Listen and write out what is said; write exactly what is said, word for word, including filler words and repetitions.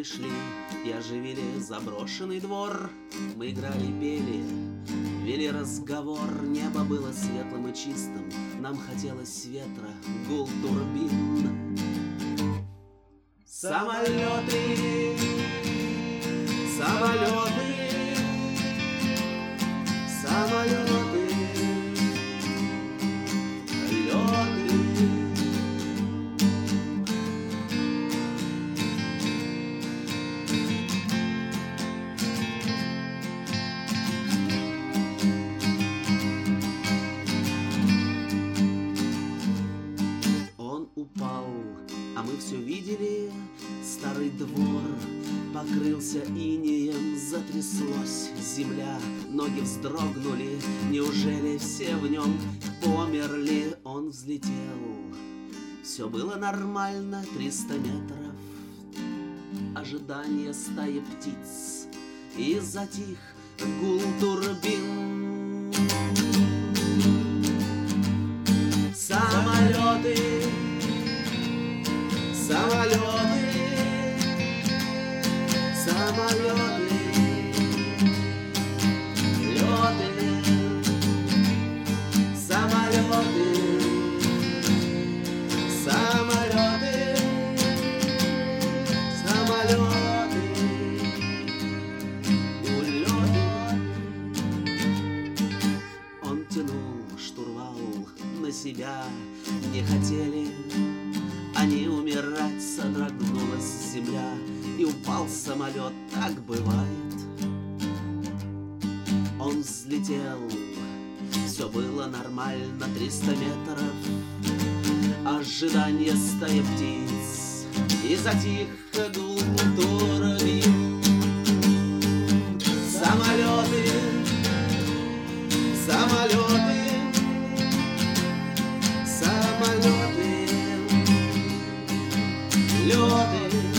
пришли и оживили заброшенный двор. Мы играли, пели, вели разговор. Небо было светлым и чистым, нам хотелось ветра, гул турбин. Самолеты, самолеты, самолеты, леты. Он упал, а мы все видели. Старый двор покрылся инеем, затряслась земля, ноги вздрогнули. Неужели все в нем померли? Он взлетел, все было нормально, триста метров. Ожидание стаи птиц, и затих гул турбин. Самолеты, самолеты, самолеты, леты, самолеты, самолеты, самолеты, улеты. Он тянул штурвал на себя, не хотели они умирать. Содрогнулась земля и упал самолет, так бывает. Он взлетел, все было нормально, триста метров. Ожидание стаи птиц, и затих гул турбин. Самолеты, самолеты, самолеты, леты.